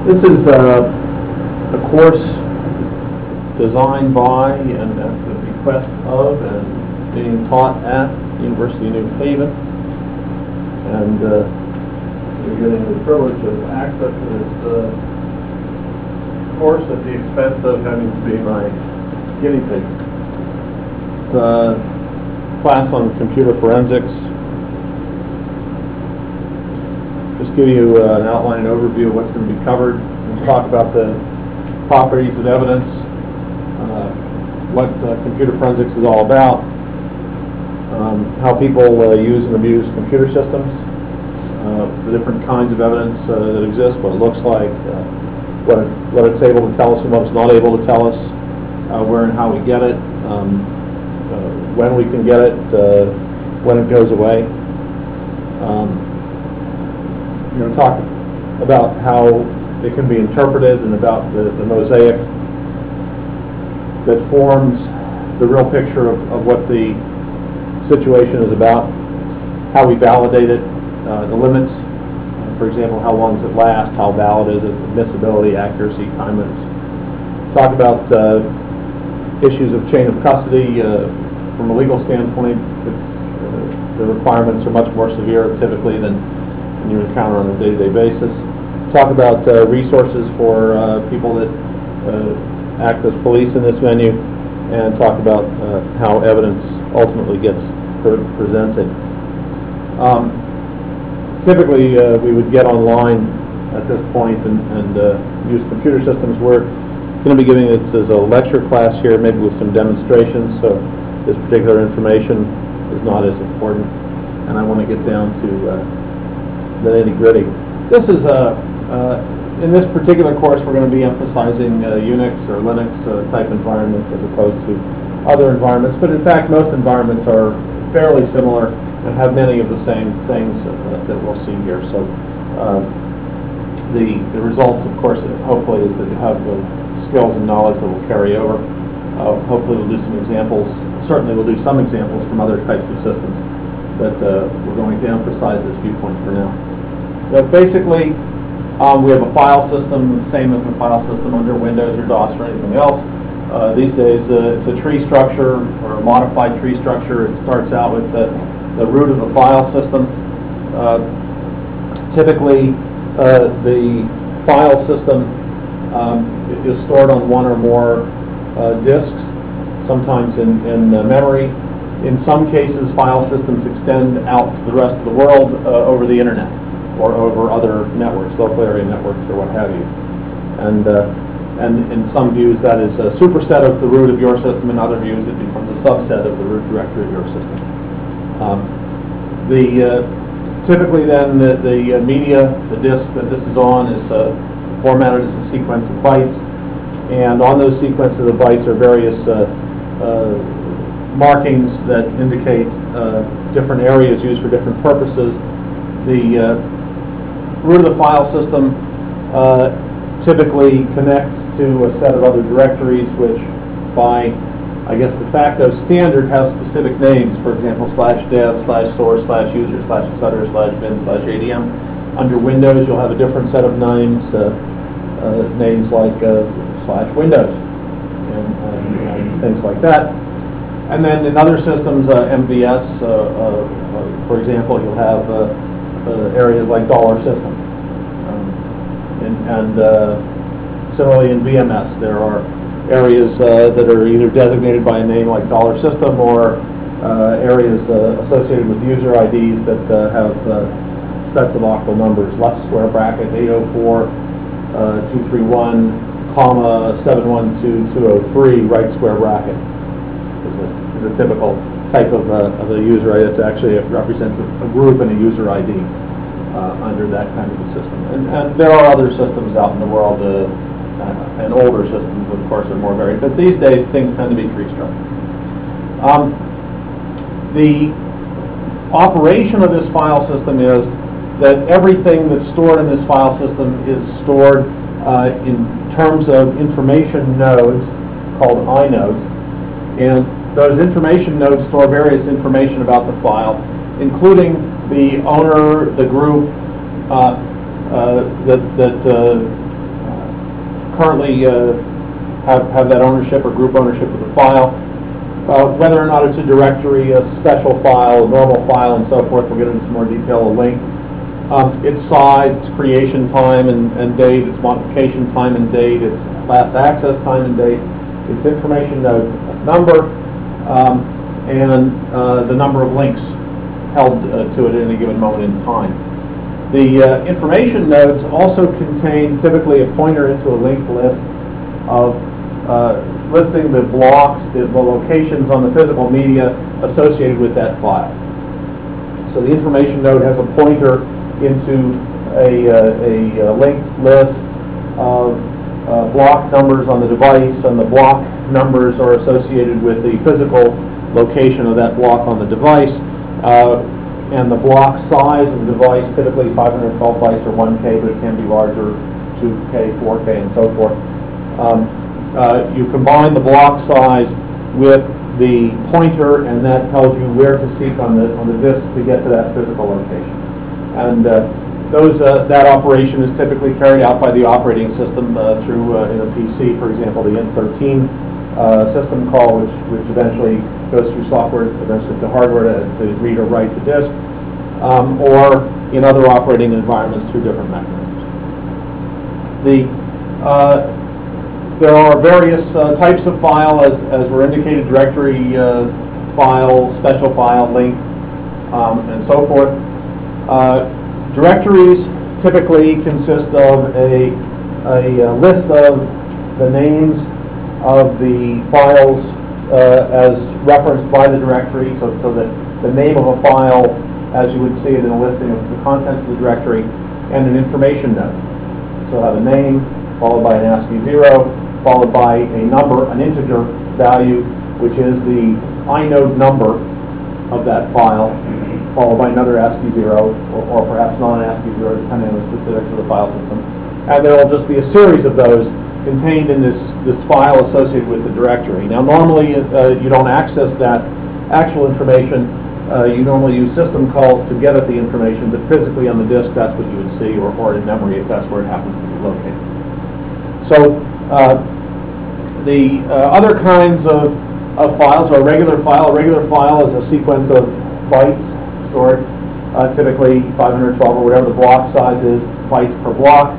This is a course designed by and at the request of and being taught at the University of New Haven. And you're getting the privilege of access to this course at the expense of having to be my guinea pig. It's a class on computer forensics. Just give you an outline and overview of what's going to be covered. We'll talk about the properties of evidence, what computer forensics is all about, how people use and abuse computer systems, the different kinds of evidence that exist, what it looks like, what it's able to tell us and what it's not able to tell us, where and how we get it, when we can get it, when it goes away. Talk about how it can be interpreted and about the mosaic that forms the real picture of what the situation is about, how we validate it, the limits, for example, how long does it last, how valid is it, admissibility, accuracy, time limits. Talk about issues of chain of custody. From a legal standpoint, the requirements are much more severe typically than you encounter on a day-to-day basis. Talk about resources for people that act as police in this venue, and talk about how evidence ultimately gets presented. Typically, we would get online at this point and use computer systems. We're going to be giving this as a lecture class here, maybe with some demonstrations, so this particular information is not as important, and I want to get down to the nitty-gritty. This is in this particular course we're going to be emphasizing Unix or Linux type environments as opposed to other environments, but in fact most environments are fairly similar and have many of the same things that we'll see here. So the results, of course, hopefully is that you have the skills and knowledge that will carry over. Hopefully we'll do some examples. Certainly we'll do some examples from other types of systems, but we're going to emphasize this viewpoint for now. So basically, we have a file system, the same as a file system under Windows or DOS or anything else. These days, it's a tree structure or a modified tree structure. It starts out with the root of the file system. Typically, the file system is stored on one or more disks, sometimes in memory. In some cases, file systems extend out to the rest of the world over the internet or over other networks, local area networks or what have you. And in some views that is a superset of the root of your system, in other views it becomes a subset of the root directory of your system. Typically then the media, the disk that this is on, is formatted as a sequence of bytes, and on those sequences of bytes are various markings that indicate different areas used for different purposes. The root of the file system typically connects to a set of other directories which by, I guess, de facto standard have specific names. For example, /dev, /source, /user, /etc, /bin, /adm. Under Windows you'll have a different set of names, names like /windows and things like that. And then in other systems, MVS, for example, you'll have areas like $system. Similarly in VMS, there are areas that are either designated by a name like $system or areas associated with user IDs that have sets of octal numbers, left square bracket 804, 231, comma 712203, right square bracket is a typical type of a user ID. It actually represents a group and a user ID under that kind of a system. And there are other systems out in the world, and older systems, of course, are more varied. But these days, things tend to be tree structured. The operation of this file system is that everything that's stored in this file system is stored in terms of information nodes called inodes. And those information nodes store various information about the file, including the owner, the group that currently have that ownership or group ownership of the file. Whether or not it's a directory, a special file, a normal file, and so forth, we'll get into some more detail in a link. Its size, its creation time and date, its modification time and date, its last access time and date, its information node number, and the number of links held to it at any given moment in time. The information nodes also contain typically a pointer into a linked list of listing the blocks, the locations on the physical media associated with that file. So the information node has a pointer into a linked list of block numbers on the device, and the block numbers are associated with the physical location of that block on the device. And the block size of the device, typically 512 bytes or 1K, but it can be larger, 2K, 4K, and so forth. You combine the block size with the pointer, and that tells you where to seek on the disk to get to that physical location. And that operation is typically carried out by the operating system through in a PC, for example, the Int13 system call, which eventually goes through software, eventually to hardware to read or write the disk, or in other operating environments through different mechanisms. There are various types of file, as were indicated: directory file, special file, link, and so forth. Directories typically consist of a list of the names of the files as referenced by the directory, so that the name of a file, as you would see it in a listing of the contents of the directory, and an information node. So have a name, followed by an ASCII 0, followed by a number, an integer value, which is the inode number of that file, followed by another ASCII 0, or perhaps not an ASCII 0, depending on the specifics of the file system. And there will just be a series of those contained in this file associated with the directory. Now, normally you don't access that actual information. You normally use system calls to get at the information, but physically on the disk, that's what you would see, or in memory if that's where it happens to be located. So the other kinds of files are a regular file. A regular file is a sequence of bytes stored, typically 512 or whatever the block size is, bytes per block.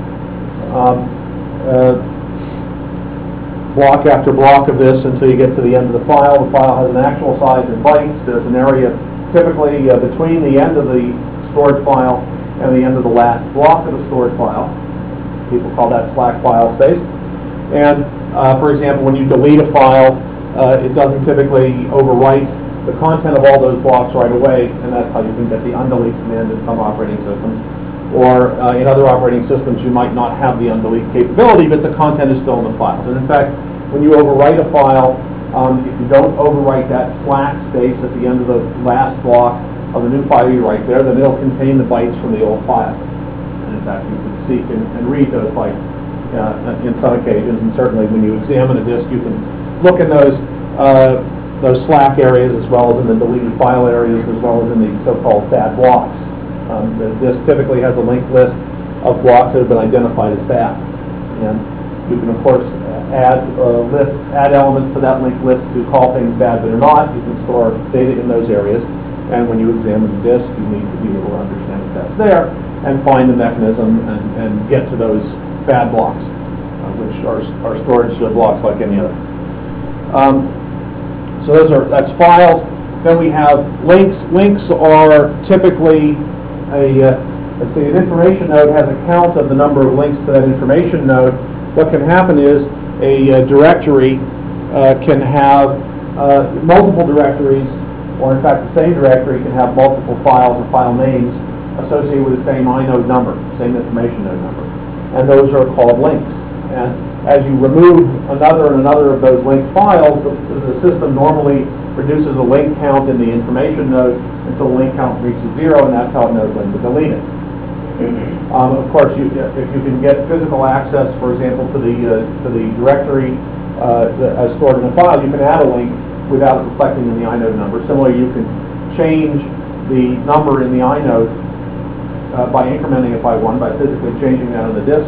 Block after block of this until you get to the end of the file. The file has an actual size in bytes. There's an area typically between the end of the stored file and the end of the last block of the stored file. People call that slack file space. And for example, when you delete a file, it doesn't typically overwrite the content of all those blocks right away, and that's how you can get the undelete command in some operating systems. Or in other operating systems, you might not have the undelete capability, but the content is still in the files. And in fact, when you overwrite a file, if you don't overwrite that slack space at the end of the last block of the new file you write there, then it'll contain the bytes from the old file. And in fact, you can seek and read those bytes in some occasions, and certainly when you examine a disk, you can look in those slack areas as well as in the deleted file areas, as well as in the so-called bad blocks. The disk typically has a linked list of blocks that have been identified as bad. And you can, of course, add elements to that linked list to call things bad that are not. You can store data in those areas. And when you examine the disk, you need to be able to understand that that's there and find the mechanism and get to those bad blocks, which are storage blocks like any other. So that's files. Then we have links. Links are typically let's see, an information node has a count of the number of links to that information node. What can happen is a directory can have multiple directories, or in fact the same directory can have multiple files or file names associated with the same inode number, same information node number. And those are called links. And as you remove another and another of those linked files, the system normally reduces the link count in the information node until the link count reaches 0, and that's how it knows when to delete it. Of course, if you can get physical access, for example, to the directory as stored in a file, you can add a link without it reflecting in the inode number. Similarly, you can change the number in the inode by incrementing it by 1, by physically changing that on the disk.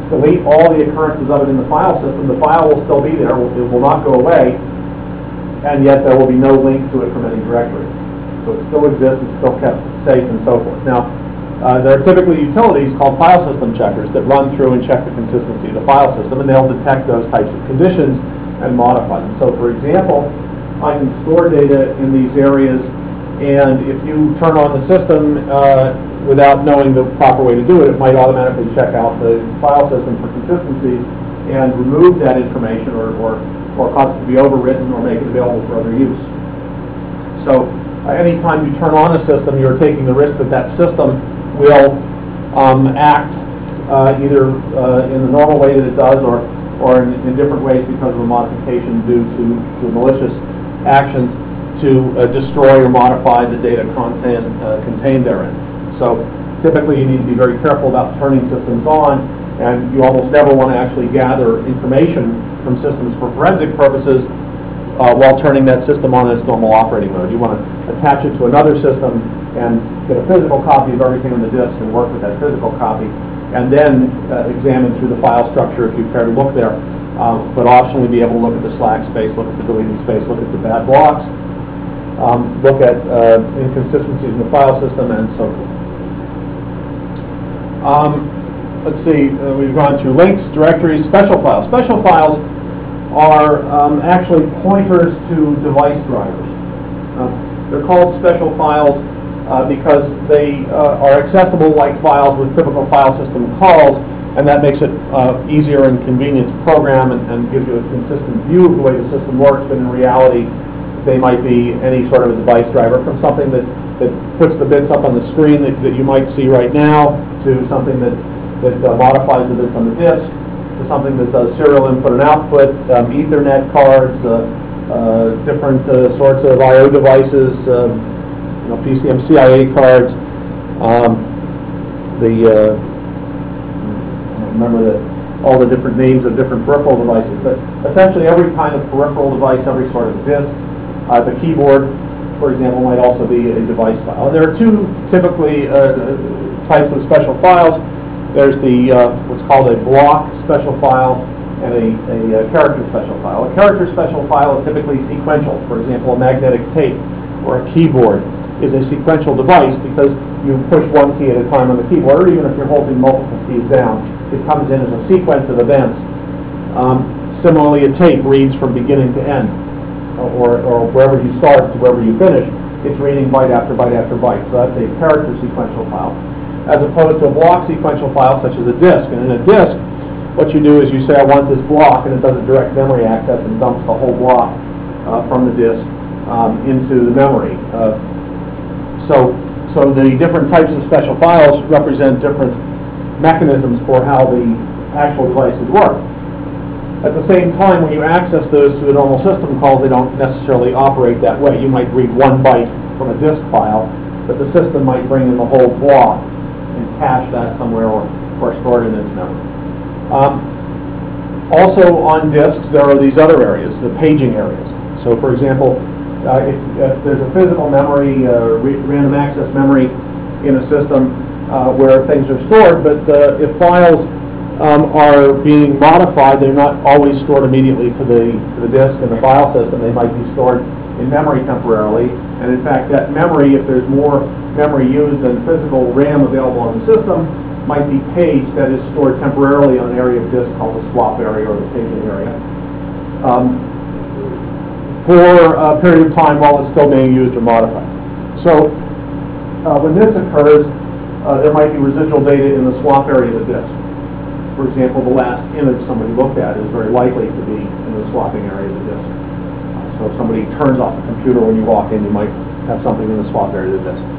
delete all the occurrences of it in the file system, the file will still be there, it will not go away, and yet there will be no link to it from any directory. So it still exists, it's still kept safe, and so forth. Now, there are typically utilities called file system checkers that run through and check the consistency of the file system, and they'll detect those types of conditions and modify them. So for example, I can store data in these areas, and if you turn on the system without knowing the proper way to do it, it might automatically check out the file system for consistencies and remove that information or cause it to be overwritten or make it available for other use. So anytime you turn on a system, you're taking the risk that that system will act either in the normal way that it does or in different ways because of a modification due to malicious actions to destroy or modify the data content contained therein. So typically you need to be very careful about turning systems on, and you almost never want to actually gather information from systems for forensic purposes while turning that system on in its normal operating mode. You want to attach it to another system and get a physical copy of everything on the disk and work with that physical copy, and then examine through the file structure if you care to look there, but optionally be able to look at the slack space, look at the deleted space, look at the bad blocks, look at inconsistencies in the file system, and so forth. Let's see, we've gone through links, directories, special files. Special files are actually pointers to device drivers. They're called special files because they are accessible like files with typical file system calls, and that makes it easier and convenient to program and gives you a consistent view of the way the system works, but in reality they might be any sort of a device driver, from something that puts the bits up on the screen that you might see right now, to something that modifies the bits on the disk, to something that does serial input and output, Ethernet cards, different sorts of I/O devices, PCMCIA cards. I remember all the different names of different peripheral devices, but essentially every kind of peripheral device, every sort of disk. The keyboard, for example, might also be a device file. And there are two typically types of special files. There's the what's called a block special file and a character special file. A character special file is typically sequential. For example, a magnetic tape or a keyboard is a sequential device because you push one key at a time on the keyboard, or even if you're holding multiple keys down, it comes in as a sequence of events. Similarly, a tape reads from beginning to end, or wherever you start to wherever you finish. It's reading byte after byte after byte. So that's a character sequential file, as opposed to a block sequential file such as a disk. And in a disk, what you do is you say, I want this block, and it does a direct memory access and dumps the whole block from the disk into the memory. So the different types of special files represent different mechanisms for how the actual devices work. At the same time, when you access those through the normal system calls, they don't necessarily operate that way. You might read one byte from a disk file, but the system might bring in the whole block and cache that somewhere or store it in its memory. Also on disks, there are these other areas, the paging areas. So for example, if there's a physical memory, random access memory in a system where things are stored, but if files are being modified, they're not always stored immediately to the disk and the file system. They might be stored in memory temporarily, and in fact that memory, if there's more memory used than physical RAM available on the system, might be paged, that is stored temporarily on an area of disk called the swap area or the paging area, for a period of time while it's still being used or modified. So when this occurs, there might be residual data in the swap area of the disk. For example, the last image somebody looked at is very likely to be in the swapping area of the disk. So if somebody turns off the computer when you walk in, you might have something in the swap area of the disk.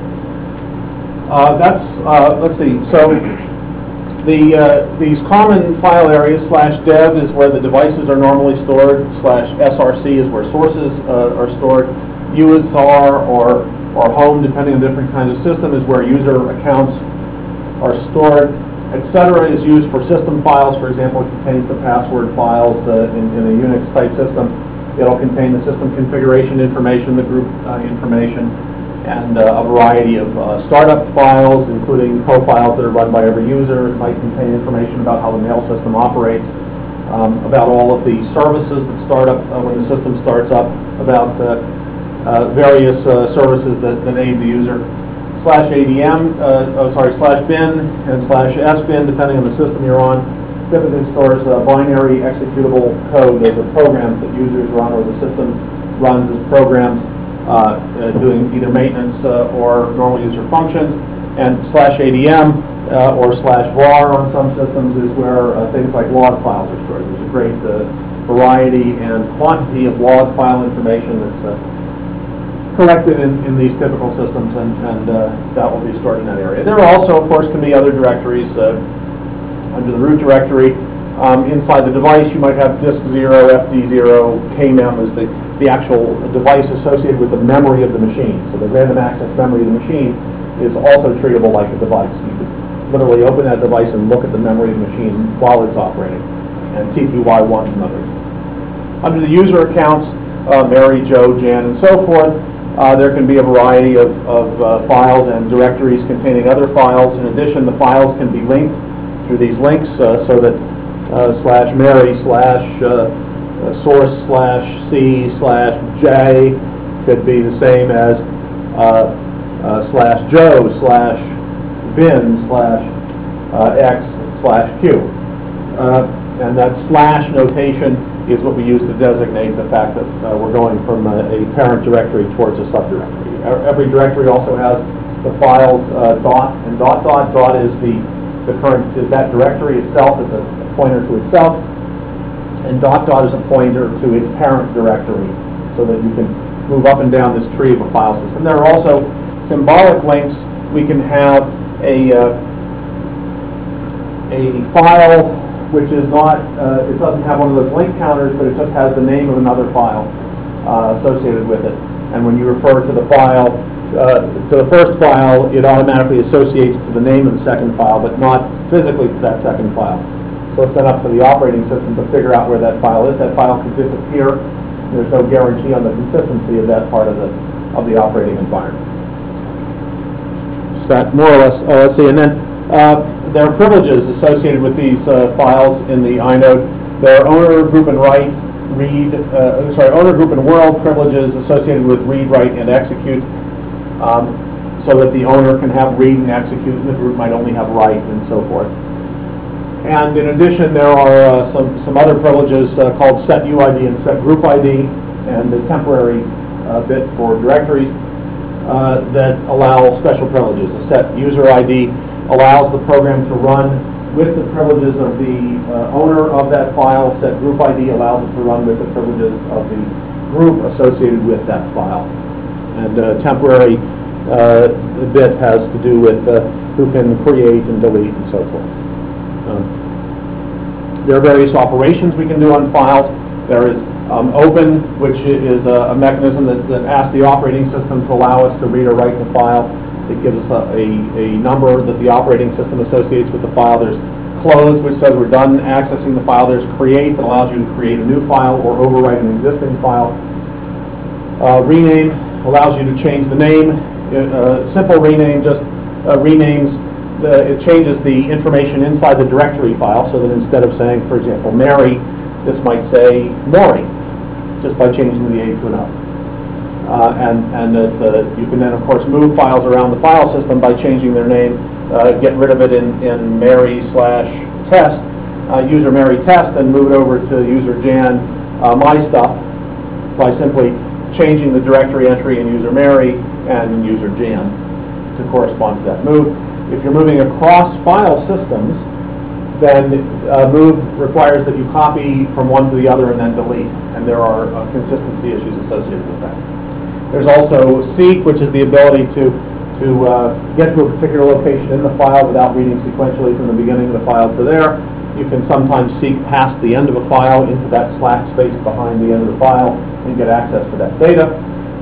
Let's see, so these common file areas, /dev is where the devices are normally stored, /src is where sources are stored, USR or home, depending on different kinds of system, is where user accounts are stored. Etc. is used for system files. For example, it contains the password files in a Unix type system. It'll contain the system configuration information, the group information. and a variety of startup files, including profiles that are run by every user. It might contain information about how the mail system operates, about all of the services that start up when the system starts up, about various services that aid the user. /ADM, /bin and /sbin, depending on the system you're on, typically stores binary executable code. Those are programs that users run or the system runs as programs doing either maintenance or normal user functions. And /ADM or /var on some systems is where things like log files are stored. There's a great variety and quantity of log file information that's collected in these typical systems, and that will be stored in that area. There are also, of course, can be other directories under the root directory. Inside the device, you might have disk 0, FD0, KMEM is the actual device associated with the memory of the machine. So the random access memory of the machine is also treatable like a device. You could literally open that device and look at the memory of the machine while it's operating, and TTY1 and others. Under the user accounts, Mary, Joe, Jan, and so forth, there can be a variety of files and directories containing other files. In addition, the files can be linked through these links so that /Mary /source/C/J could be the same as /Joe/bin/X/Q. And that slash notation is what we use to designate the fact that we're going from a parent directory towards a subdirectory. Every directory also has the files dot and dot dot. Dot is that directory itself is a pointer to itself, and dot dot is a pointer to its parent directory, so that you can move up and down this tree of a file system. There are also symbolic links. We can have a file which is not, it doesn't have one of those link counters, but it just has the name of another file associated with it. And when you refer to the file, to the first file, it automatically associates to the name of the second file, but not physically to that second file. So it's then up to the operating system to figure out where that file is. That file could disappear. There's no guarantee on the consistency of that part of the operating environment. So that more or less, let's see, and then there are privileges associated with these files in the inode. There are owner, group, and write, owner, group, and world privileges associated with read, write, and execute, so that the owner can have read and execute, and the group might only have write, and so forth. And in addition, there are some other privileges called set UID and set group ID, and the temporary bit for directories that allow special privileges. A set user ID allows the program to run with the privileges of the owner of that file. Set group ID allows it to run with the privileges of the group associated with that file. And temporary bit has to do with who can create and delete and so forth. There are various operations we can do on files. There is open, which is a mechanism that asks the operating system to allow us to read or write the file. It gives us a number that the operating system associates with the file. There's close, which says we're done accessing the file. There's create, that allows you to create a new file or overwrite an existing file. Rename allows you to change the name. Simple rename just renames, it changes the information inside the directory file, so that instead of saying, for example, Mary, this might say Maury, just by changing the A to an O. And you can then, of course, move files around the file system by changing their name, get rid of it in Mary/test, user Mary test, and move it over to user Jan my stuff by simply changing the directory entry in user Mary and user Jan to correspond to that move. If you're moving across file systems, then move requires that you copy from one to the other and then delete, and there are consistency issues associated with that. There's also seek, which is the ability to get to a particular location in the file without reading sequentially from the beginning of the file to there. You can sometimes seek past the end of a file into that slack space behind the end of the file and get access to that data.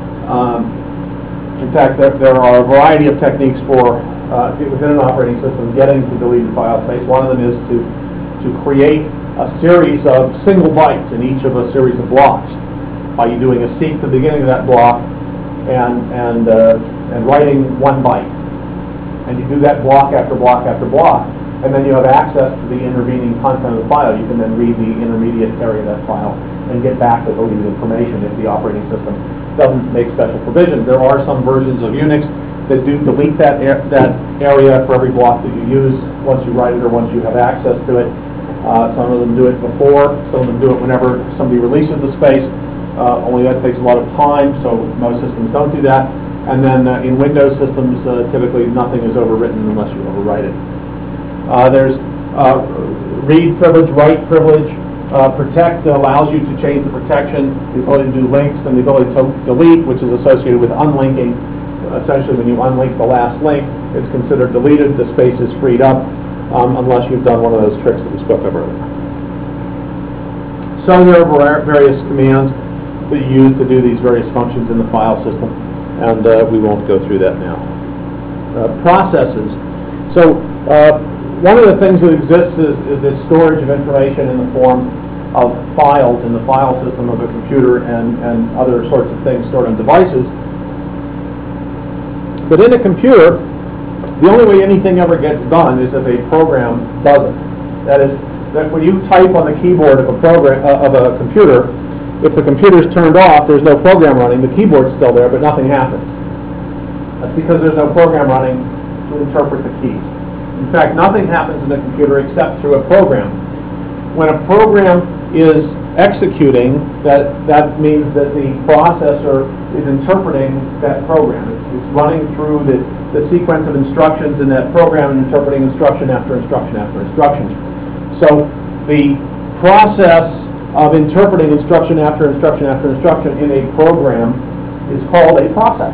In fact, there are a variety of techniques for, within an operating system, getting to deleted file space. One of them is to create a series of single bytes in each of a series of blocks by doing a seek to the beginning of that block and writing 1 byte. And you do that block after block after block, and then you have access to the intervening content of the file. You can then read the intermediate area of that file and get back the deleted information if the operating system doesn't make special provision. There are some versions of Unix that do delete that area for every block that you use once you write it or once you have access to it. Some of them do it before, some of them do it whenever somebody releases the space. Only that takes a lot of time, so most systems don't do that. And then in Windows systems, typically nothing is overwritten unless you overwrite it. There's read privilege, write privilege. Protect allows you to change the protection, the ability to do links, and the ability to delete, which is associated with unlinking. Essentially, when you unlink the last link, it's considered deleted. The space is freed up, unless you've done one of those tricks that we spoke of earlier. So there are various commands that you use to do these various functions in the file system, and we won't go through that now. Processes. So one of the things that exists is this storage of information in the form of files in the file system of a computer and other sorts of things stored on devices. But in a computer, the only way anything ever gets done is if a program does it. That is, that when you type on the keyboard of a program of a computer, if the computer's turned off, there's no program running. The keyboard's still there, but nothing happens. That's because there's no program running to interpret the keys. In fact, nothing happens in a computer except through a program. When a program is executing, that means that the processor is interpreting that program. It's running through the sequence of instructions in that program and interpreting instruction after instruction after instruction. So the process of interpreting instruction after instruction after instruction in a program is called a process.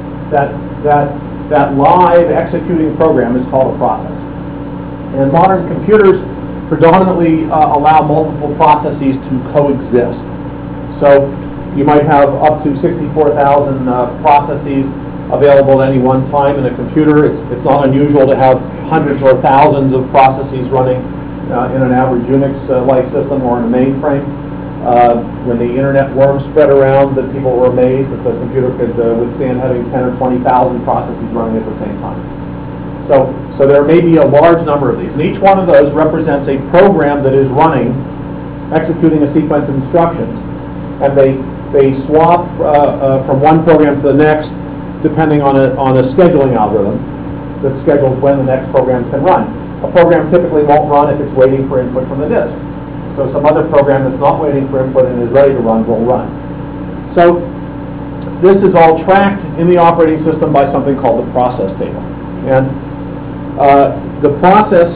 That live executing program is called a process. And modern computers predominantly allow multiple processes to coexist. So you might have up to 64,000 processes available at any one time in a computer. It's not unusual to have hundreds or thousands of processes running in an average Unix-like system or in a mainframe. When the internet worm spread around, that people were amazed that the computer could withstand having 10 or 20,000 processes running at the same time. So there may be a large number of these, and each one of those represents a program that is running, executing a sequence of instructions, and they swap from one program to the next depending on a scheduling algorithm that schedules when the next program can run. A program typically won't run if it's waiting for input from the disk. So some other program that's not waiting for input and is ready to run will run. So this is all tracked in the operating system by something called the process table. And the process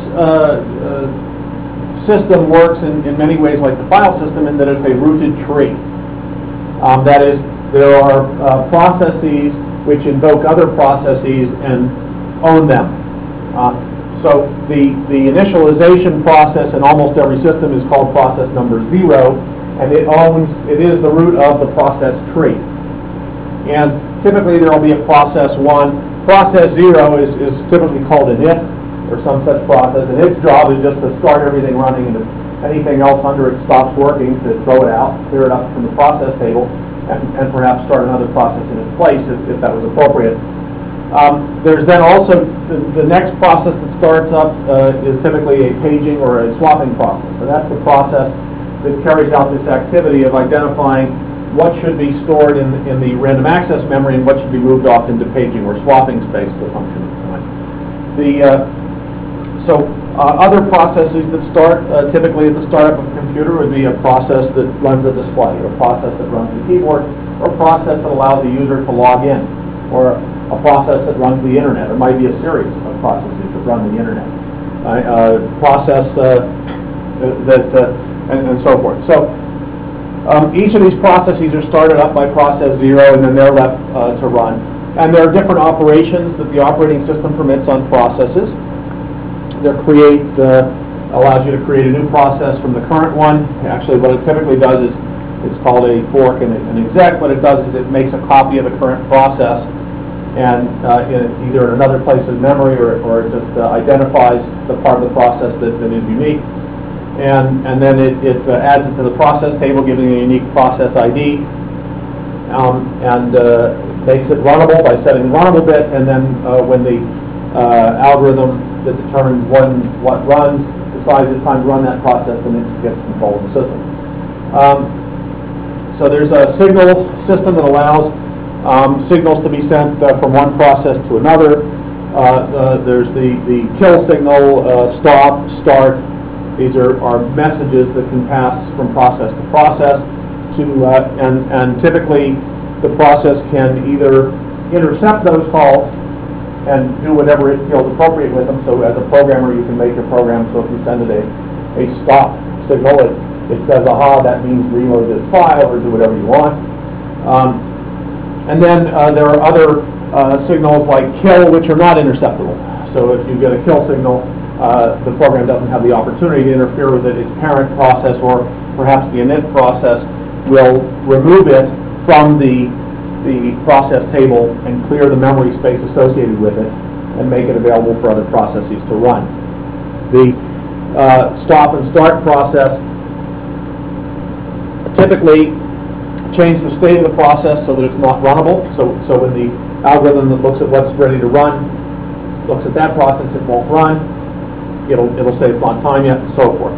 system works in many ways like the file system in that it's a rooted tree. That is, there are processes which invoke other processes and own them. So the initialization process in almost every system is called process number 0, and it is the root of the process tree. And typically there will be a process 1. Process 0 is typically called an if, or some such process, and its job is just to start everything running, and if anything else under it stops working, to throw it out, clear it up from the process table, and perhaps start another process in its place if that was appropriate. There's then also the next process that starts up is typically a paging or a swapping process, and that's the process that carries out this activity of identifying what should be stored in the random access memory and what should be moved off into paging or swapping space, the function of time. Other processes that start typically at the startup of a computer would be a process that runs a display, or a process that runs the keyboard, or a process that allows the user to log in, or a process that runs the internet. It might be a series of processes that run the internet. Process and so forth. So each of these processes are started up by process 0, and then they're left to run. And there are different operations that the operating system permits on processes. Allows you to create a new process from the current one. Actually, what it typically does is, it's called a fork and an exec. What it does is it makes a copy of the current process, and either in another place in memory, or it just identifies the part of the process that is unique. And then it adds it to the process table, giving it a unique process ID. makes it runnable by setting the runnable bit, and then when the algorithm that determines what runs decides it's time to run that process, then it gets control of the system. So there's a signal system that allows signals to be sent from one process to another. There's the kill signal, stop, start. These are messages that can pass from process to process. And typically the process can either intercept those calls and do whatever it feels appropriate with them. So as a programmer, you can make your program so if you send it a stop signal, it says, aha, that means reload this file or do whatever you want. And then there are other signals like kill, which are not interceptable. So if you get a kill signal, the program doesn't have the opportunity to interfere with it. Its parent process, or perhaps the init process, will remove it from the process table and clear the memory space associated with it and make it available for other processes to run. The stop and start process typically change the state of the process so that it's not runnable. So when the algorithm that looks at what's ready to run looks at that process, it won't run. It'll say it's not time yet, and so forth.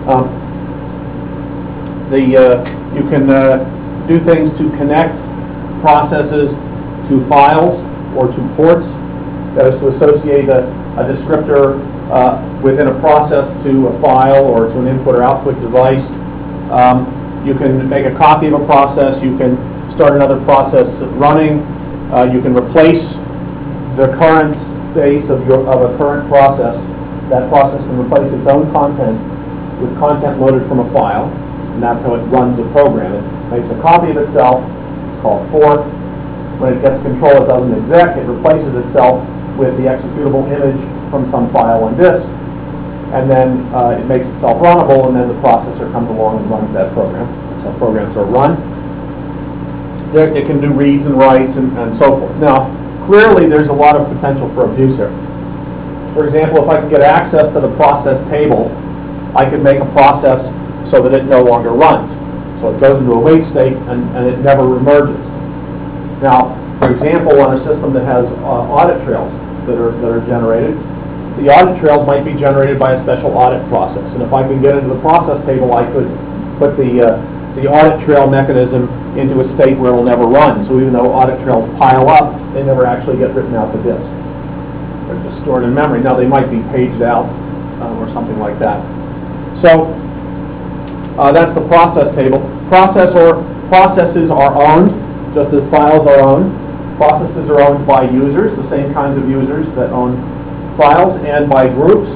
You can do things to connect processes to files or to ports. That is to associate a descriptor within a process to a file or to an input or output device. You can make a copy of a process. You can start another process running. You can replace the current state of a current process. That process can replace its own content with content loaded from a file, and that's how it runs a program. It makes a copy of itself. It's called fork. When it gets control, it doesn't exec. It replaces itself with the executable image from some file on disk, and then it makes itself runnable, and then the processor comes along and runs that program. That's how programs are run. It can do reads and writes and so forth. Now, clearly there's a lot of potential for abuse here. For example, if I can get access to the process table, I could make a process so that it no longer runs. So it goes into a wait state and it never emerges. Now, for example, on a system that has audit trails that are generated, the audit trails might be generated by a special audit process. And if I can get into the process table, I could put the audit trail mechanism into a state where it will never run. So even though audit trails pile up, they never actually get written out to disk. They're just stored in memory. Now they might be paged out or something like that. So that's the process table. Processes are owned, just as files are owned. Processes are owned by users, the same kinds of users that own files, and by groups.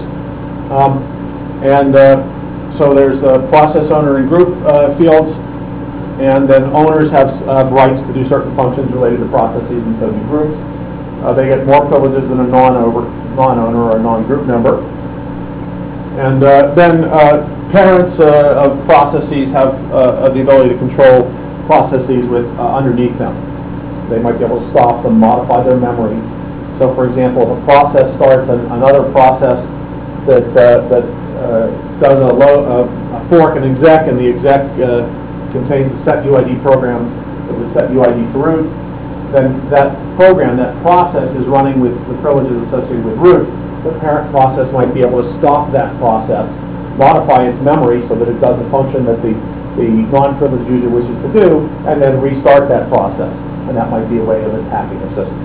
So there's the process owner and group fields, and then owners have rights to do certain functions related to processes, and so do groups. They get more privileges than a non-owner or a non-group member. And then parents of processes have the ability to control processes with underneath them. They might be able to stop them, modify their memory. So, for example, if a process starts another process that does a fork and exec, and the exec contains the set UID program with the set UID to root, then that program, that process, is running with the privileges associated with root. The parent process might be able to stop that process, modify its memory so that it does the function that the non-privileged user wishes to do, and then restart that process. And that might be a way of attacking the system.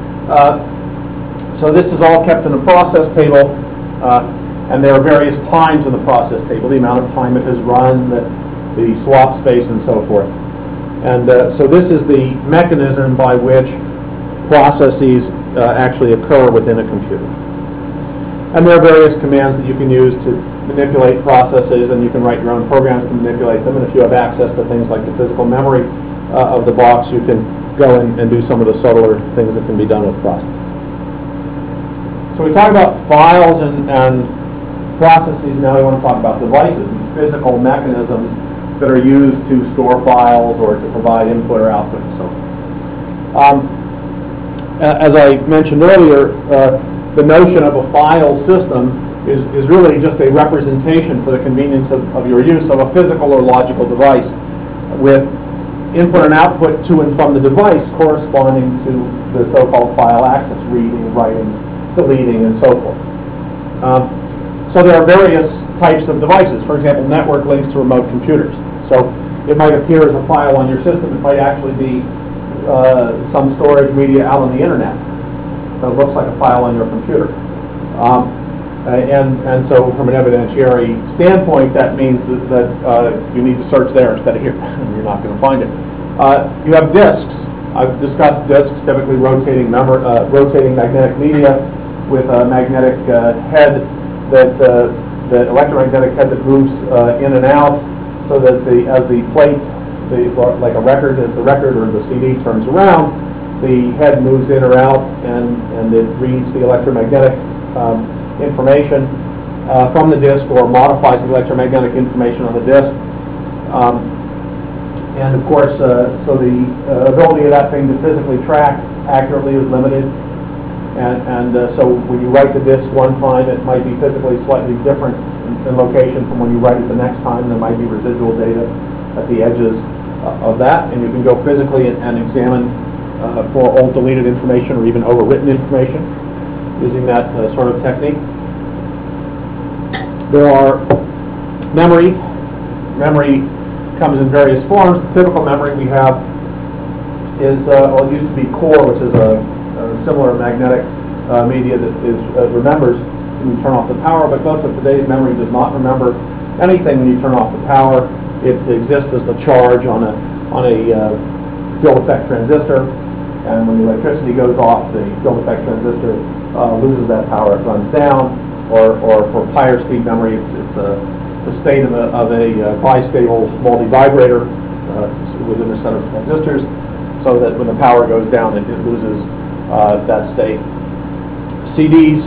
So this is all kept in the process table, and there are various times in the process table, the amount of time it has run, the swap space, and so forth. And so this is the mechanism by which processes actually occur within a computer. And there are various commands that you can use to manipulate processes, and you can write your own programs to manipulate them. And if you have access to things like the physical memory of the box, you can go and do some of the subtler things that can be done with processes. So we talk about files and processes. Now we want to talk about devices, these physical mechanisms that are used to store files or to provide input or output and so forth. As I mentioned earlier, the notion of a file system is really just a representation for the convenience of your use of a physical or logical device with input and output to and from the device corresponding to the so-called file access, reading, writing, deleting, and so forth. So there are various types of devices. For example, network links to remote computers. So it might appear as a file on your system. It might actually be some storage media out on the internet. So it looks like a file on your computer. And so from an evidentiary standpoint, that means that you need to search there instead of here, and you're not going to find it. You have disks. I've discussed disks, typically rotating magnetic media with a magnetic head, the electromagnetic head that moves in and out, so that as the plate, like a record, as the record or the CD turns around, the head moves in or out, and it reads the electromagnetic information from the disk, or modifies the electromagnetic information on the disk. And of course, so the ability of that thing to physically track accurately is limited. And so when you write the disk one time, it might be physically slightly different in location from when you write it the next time. There might be residual data at the edges of that, and you can go physically and examine for old deleted information or even overwritten information using that sort of technique. There are memory. Memory comes in various forms. The typical memory we have is, well, it used to be core, which is a similar magnetic media that remembers when you turn off the power, but most of today's memory does not remember anything when you turn off the power. It exists as the charge on a field effect transistor, and when the electricity goes off, the field effect transistor loses that power, it runs down. Or for higher speed memory, it's the state of a bistable multi-vibrator within a set of transistors, so that when the power goes down, it loses that state. CDs,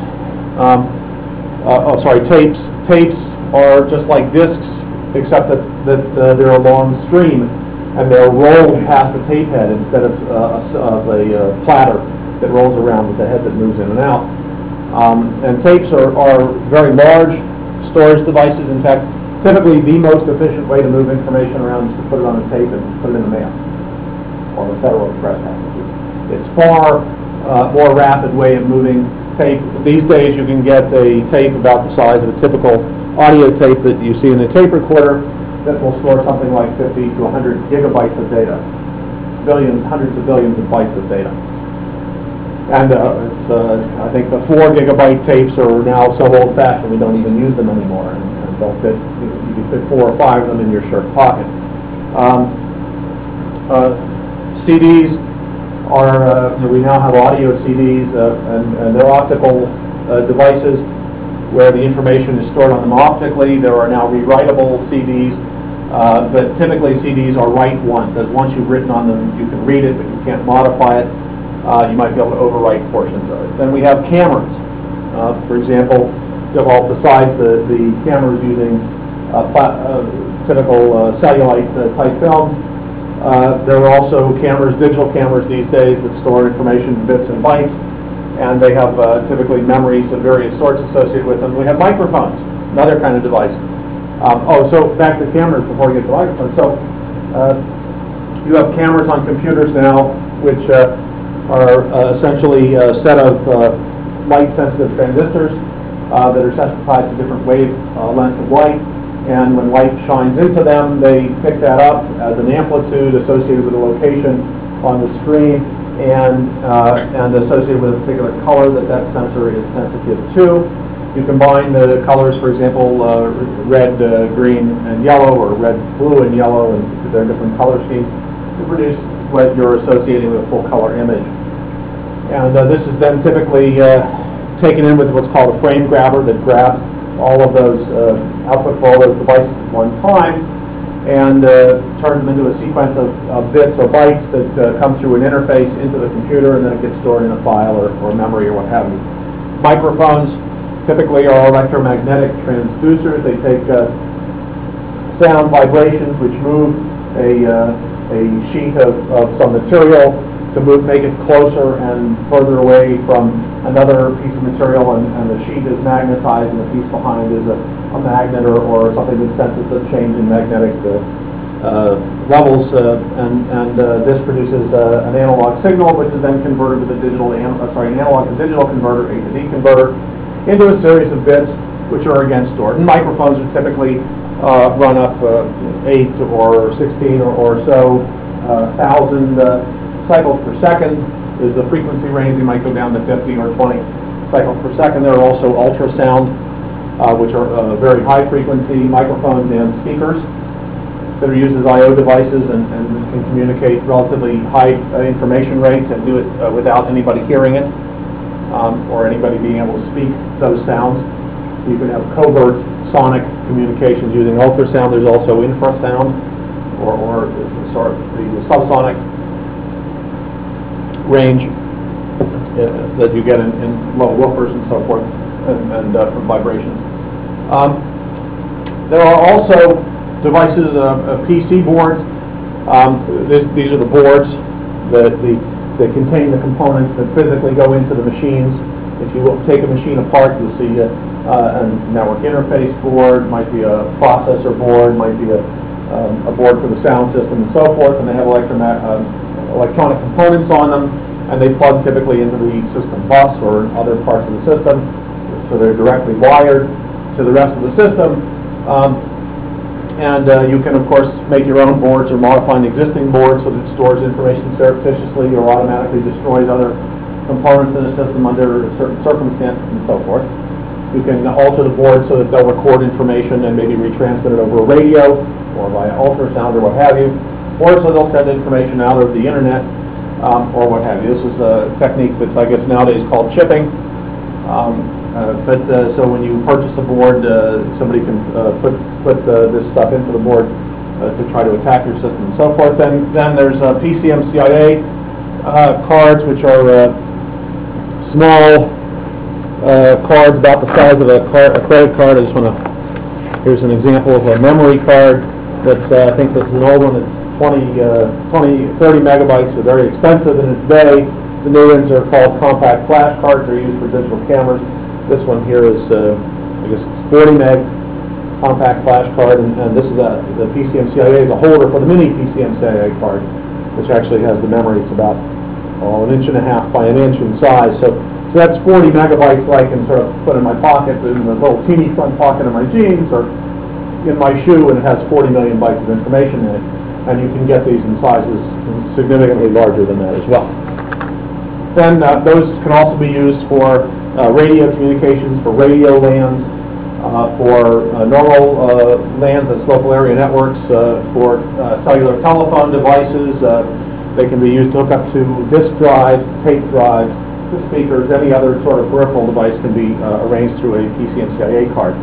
tapes. Tapes are just like discs, except that they're a long stream, and they're rolled past the tape head instead of a platter that rolls around with the head that moves in and out. And tapes are very large storage devices. In fact, typically the most efficient way to move information around is to put it on a tape and put it in the mail, or the Federal Express packages. It's far more rapid way of moving tape. These days you can get a tape about the size of a typical audio tape that you see in a tape recorder that will store something like 50 to 100 gigabytes of data. Billions, hundreds of billions of bytes of data. And I think the 4 gigabyte tapes are now so old-fashioned we don't even use them anymore, and don't fit. You can fit 4 or 5 of them in your shirt pocket. CDs are we now have audio CDs, and they're optical devices where the information is stored on them optically. There are now rewritable CDs, but typically CDs are write once. As once you've written on them, you can read it, but you can't modify it. You might be able to overwrite portions of it. Then we have cameras. For example, well, besides the cameras using typical cellulite type films, there are also cameras, digital cameras these days, that store information in bits and bytes, and they have typically memories of various sorts associated with them. We have microphones, another kind of device. So back to cameras before we get to microphones. So you have cameras on computers now, which are essentially a set of light-sensitive transistors that are sensitized to different wave lengths of light. And when light shines into them, they pick that up as an amplitude associated with a location on the screen, and associated with a particular color that sensor is sensitive to. You combine the colors, for example, red, green, and yellow, or red, blue, and yellow, and there are different color schemes to produce what you're associating with a full color image. And this is then typically taken in with what's called a frame grabber that grabs all of those output for all those devices at one time, and turns them into a sequence of bits or bytes that come through an interface into the computer, and then it gets stored in a file or memory or what have you. Microphones typically are electromagnetic transducers. They take sound vibrations which move a sheet of some material to make it closer and further away from another piece of material, and the sheet is magnetized, and the piece behind is a magnet or something that senses a change in magnetic levels, and this produces an analog signal, which is then converted with a an analog to digital converter, A to D converter, into a series of bits, which are again stored. And microphones are typically run up 8 or 16 or so thousand cycles per second is the frequency range. You might go down to 50 or 20 cycles per second. There are also ultrasound, which are very high frequency microphones and speakers that are used as I/O devices and can communicate relatively high information rates and do it without anybody hearing it or anybody being able to speak those sounds. So you can have covert sonic communications using ultrasound. There's also infrasound or sort of the subsonic range that you get in low woofers and so forth and from vibrations. There are also devices, PC boards. These are the boards that contain the components that physically go into the machines. If you take a machine apart, you'll see a network interface board, might be a processor board, might be a board for the sound system and so forth, and they have electronic components on them, and they plug typically into the system bus or other parts of the system, so they're directly wired to the rest of the system. You can, of course, make your own boards or modify an existing board so that it stores information surreptitiously or automatically destroys other components in the system under certain circumstances and so forth. You can alter the board so that they'll record information and maybe retransmit it over a radio or via ultrasound or what have you, or so they'll send information out over the internet or what have you. This is a technique that's, I guess, nowadays called chipping. So when you purchase a board, somebody can put this stuff into the board to try to attack your system and so forth. Then there's PCMCIA cards, which are small cards about the size of a credit card. I just want to, here's an example of a memory card that's, I think this is an old one, it's 30 megabytes, so very expensive in its day. The new ones are called compact flash cards. They're used for digital cameras. This one here is, I guess it's 40 meg compact flash card, and this is the PCMCIA is a holder for the mini PCMCIA card, which actually has the memory. It's about 1.5 inches by 1 inch in size. So that's 40 megabytes that I can sort of put in my pocket, in the little teeny front pocket of my jeans or in my shoe, and it has 40 million bytes of information in it. And you can get these in sizes significantly larger than that as well. Then those can also be used for radio communications, for radio LANs, for normal LANs, that's local area networks, for cellular telephone devices. They can be used to hook up to disk drives, tape drives, to speakers. Any other sort of peripheral device can be arranged through a PCMCIA card.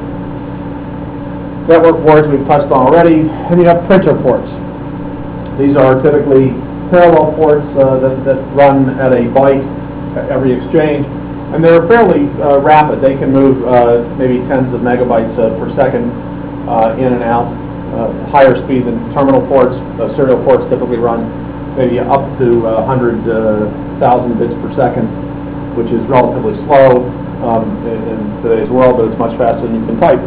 Network boards we've touched on already, and you have printer ports. These are typically parallel ports that run at a byte at every exchange, and they're fairly rapid. They can move maybe tens of megabytes per second in and out, higher speed than terminal ports. Serial ports typically run maybe up to 100,000 bits per second, which is relatively slow in today's world, but it's much faster than you can type.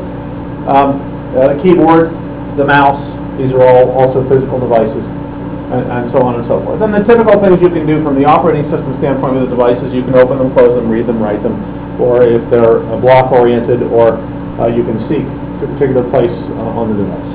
The keyboard, the mouse, these are all also physical devices, and so on and so forth. And the typical things you can do from the operating system standpoint with the devices, you can open them, close them, read them, write them, or if they're block-oriented, or you can seek to a particular place on the device.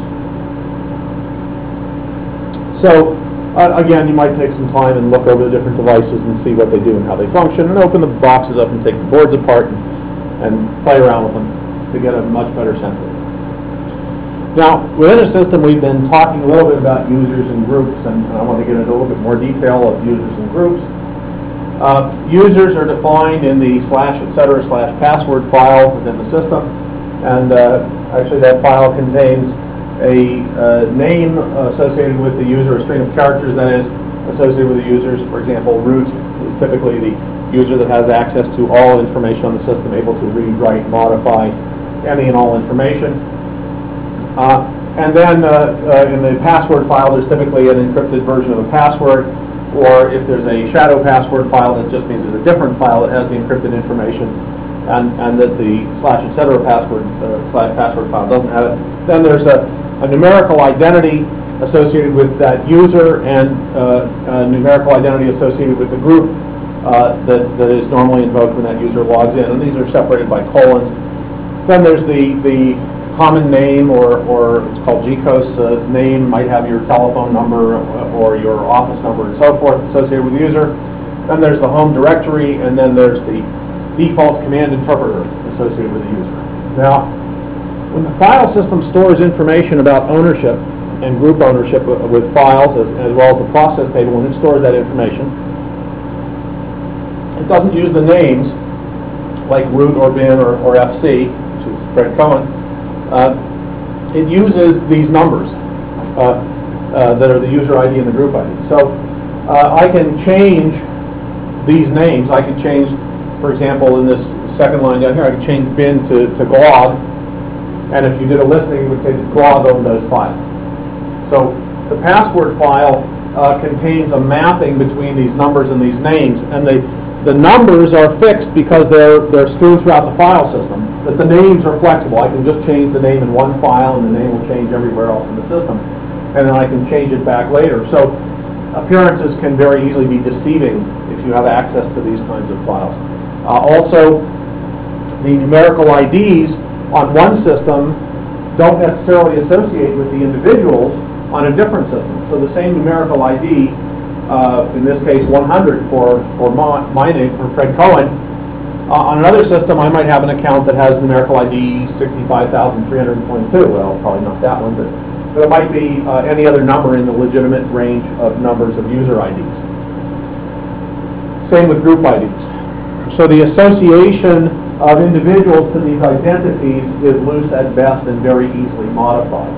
So, again, you might take some time and look over the different devices and see what they do and how they function, and open the boxes up and take the boards apart and play around with them to get a much better sense of it. Now, within a system, we've been talking a little bit about users and groups, and I want to get into a little bit more detail of users and groups. Users are defined in the /etc/password file within the system, and actually that file contains a name associated with the user, a string of characters that is associated with the users. For example, root is typically the user that has access to all information on the system, able to read, write, modify any and all information. And then in the password file, there's typically an encrypted version of a password, or if there's a shadow password file, that just means there's a different file that has the encrypted information, and that the /etc password file doesn't have it. Then there's a numerical identity associated with that user and numerical identity associated with the group that is normally invoked when that user logs in. And these are separated by colons. Then there's the common name, or it's called GCOS name, might have your telephone number or your office number and so forth associated with the user. Then there's the home directory, and then there's the default command interpreter associated with the user. Now, when the file system stores information about ownership and group ownership with files, as well as the process table, when it stores that information, it doesn't use the names like root or bin or FC, which is Fred Cohen. It uses these numbers that are the user ID and the group ID. So I can change these names. I can change, for example, in this second line down here, I can change bin to glog. And if you did a listening, you would say that glog over those files. So the password file contains a mapping between these numbers and these names. And the numbers are fixed because they're strewn throughout the file system. But the names are flexible. I can just change the name in one file, and the name will change everywhere else in the system. And then I can change it back later. So appearances can very easily be deceiving if you have access to these kinds of files. Also, the numerical IDs on one system don't necessarily associate with the individuals on a different system. So the same numerical ID, in this case 100 for my name, for Fred Cohen, on another system I might have an account that has numerical ID 65,322. Well, probably not that one, but it might be any other number in the legitimate range of numbers of user IDs. Same with group IDs. So the association of individuals to these identities is loose at best and very easily modified.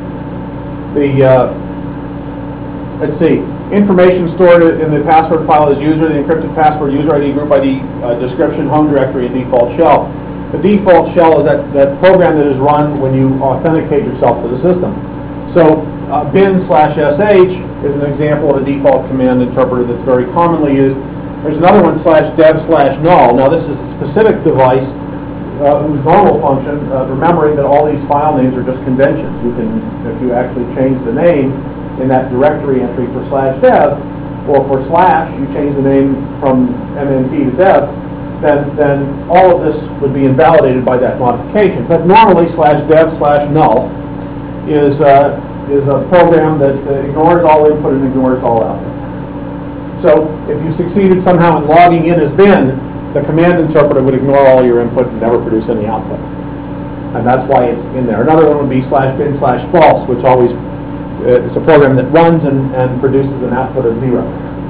Let's see, information stored in the password file is user, the encrypted password, user ID, group ID, description, home directory, and default shell. The default shell is that program that is run when you authenticate yourself to the system. So bin/sh is an example of a default command interpreter that's very commonly used. There's another one, /dev/null. Now this is a specific device whose normal function, remembering that all these file names are just conventions. You can, if you actually change the name in that directory entry for /dev, or for / you change the name from MNT to dev, then all of this would be invalidated by that modification. But normally /dev/null is a program that ignores all input and ignores all output. So if you succeeded somehow in logging in as bin, the command interpreter would ignore all your input and never produce any output. And that's why it's in there. Another one would be /bin/false, which always is a program that runs and produces an output of 0.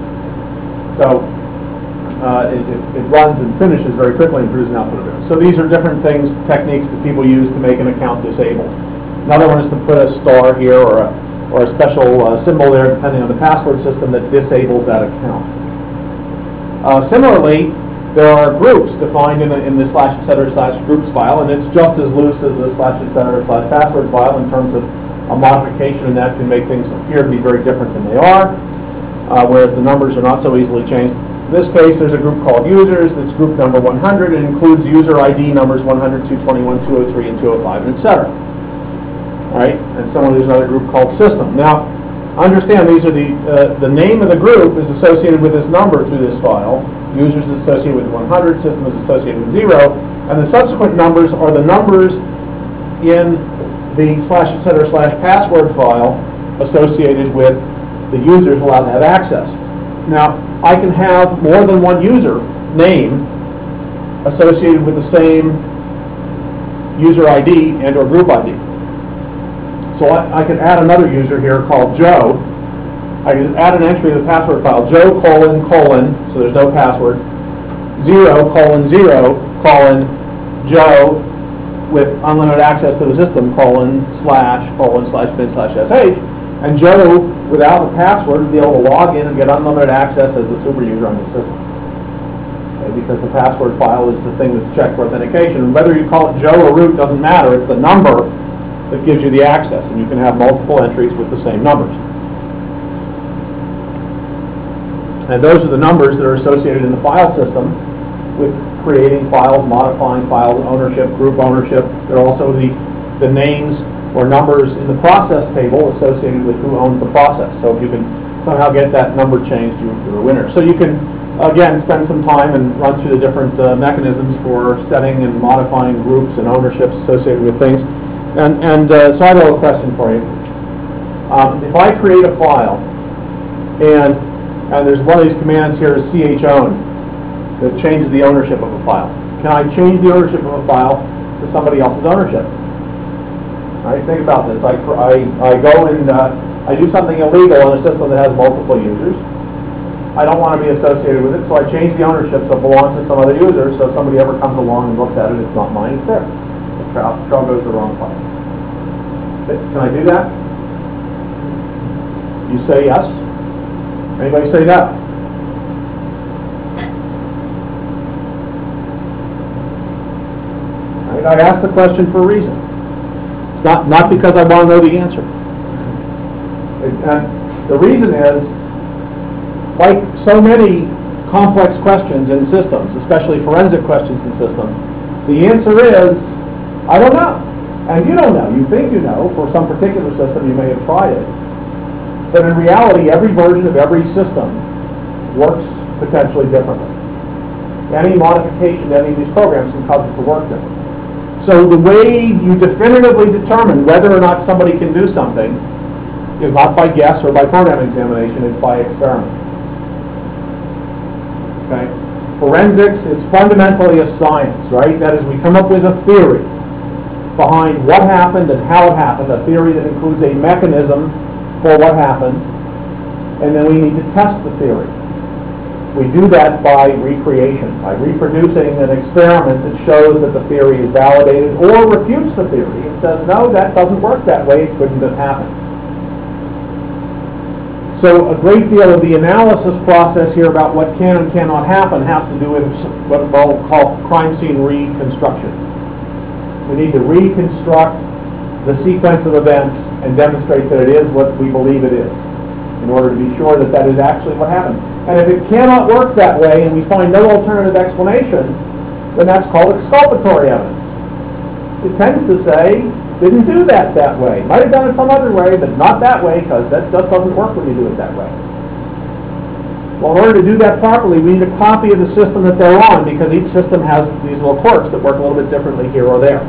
So it runs and finishes very quickly and produces an output of 0. So these are different things, techniques that people use to make an account disabled. Another one is to put a star here or a special symbol there, depending on the password system, that disables that account. Similarly, there are groups defined in the /etc/groups file, and it's just as loose as the /etc/password file in terms of a modification, and that can make things appear to be very different than they are, whereas the numbers are not so easily changed. In this case, there's a group called users that's group number 100. It includes user ID numbers 100, 221, 203, and 205, and etc. All right, and similarly, there's another group called system. Now, understand these are the name of the group is associated with this number through this file. Users is associated with 100, system is associated with 0, and the subsequent numbers are the numbers in the /etc/password file associated with the users allowed to have access. Now, I can have more than one user name associated with the same user ID and or group ID. So I can add another user here called Joe. I can add an entry to the password file, Joe : so there's no password, 0:0 : Joe with unlimited access to the system, /bin/sh, and Joe without a password would be able to log in and get unlimited access as a super user on the system. Okay, because the password file is the thing that's checked for authentication. And whether you call it Joe or root doesn't matter, it's the number that gives you the access, and you can have multiple entries with the same numbers. And those are the numbers that are associated in the file system with creating files, modifying files, ownership, group ownership. They're also the names or numbers in the process table associated with who owns the process. So if you can somehow get that number changed, you're a winner. So you can, again, spend some time and run through the different mechanisms for setting and modifying groups and ownerships associated with things. And so I have a little question for you. If I create a file, and there's one of these commands here is chown that changes the ownership of a file. Can I change the ownership of a file to somebody else's ownership? All right, think about this. I go and I do something illegal on a system that has multiple users. I don't want to be associated with it, so I change the ownership so it belongs to some other user, so if somebody ever comes along and looks at it, it's not mine, it's theirs. The trail goes the wrong place. Can I do that? You say yes? Anybody say no? Right, I asked the question for a reason. It's not because I want to know the answer. And the reason is, like so many complex questions in systems, especially forensic questions in systems, the answer is, I don't know. And you don't know. You think you know. For some particular system, you may have tried it. But in reality, every version of every system works potentially differently. Any modification to any of these programs can cause it to work differently. So the way you definitively determine whether or not somebody can do something is not by guess or by program examination, it's by experiment. Okay? Forensics is fundamentally a science, right? That is, we come up with a theory behind what happened and how it happened, a theory that includes a mechanism for what happened, and then we need to test the theory. We do that by recreation, by reproducing an experiment that shows that the theory is validated or refutes the theory and says, no, that doesn't work that way, it couldn't have happened. So a great deal of the analysis process here about what can and cannot happen has to do with what we'll call crime scene reconstruction. We need to reconstruct the sequence of events and demonstrate that it is what we believe it is in order to be sure that that is actually what happened. And if it cannot work that way and we find no alternative explanation, then that's called exculpatory evidence. It tends to say, didn't do that way. Might have done it some other way, but not that way, because that just doesn't work when you do it that way. Well, in order to do that properly, we need a copy of the system that they're on, because each system has these little quirks that work a little bit differently here or there.